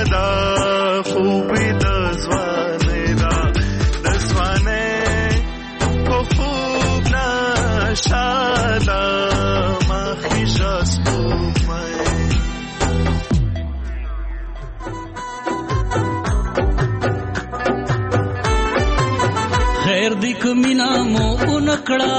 خوبې د ځوانۍ دا د ځوانۍ په خوب نشاده مخیژه سپوږمۍ خیر دی کمینا مو اونکړه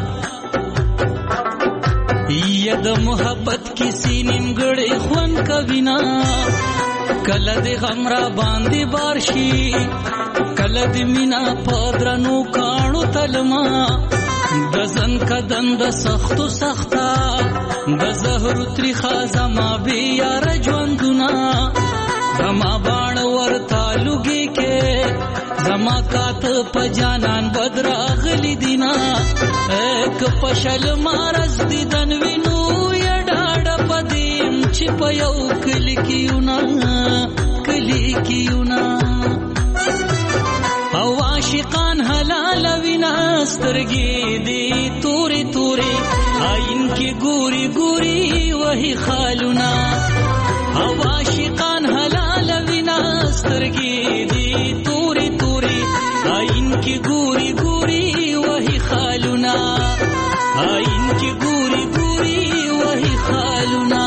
یا د محبت کسی نیمګړی خوند کوینا کله د غم را باندې بار شي کله د مینا پدرنو کانو تلما د زن کدن د سختو سختا د زهر تریخا زما بی یار ژوندونه زما باڼ ورتا لوګي کې زما کات په جانان بدراغلی دینا ایک پشل مارز دیدن وینو یا ډاډه پدیم چې په یو کلی کیونا او عاشقان حلال وینا سترګې دی توري توري آئین کې ګوري ګوري وਹੀ خالونا او عاشقان حلال وینا سترګې دی توري توري آئین کې ګوري ګوري وਹੀ خالونا آئین کې ګوري ګوري وਹੀ خالونا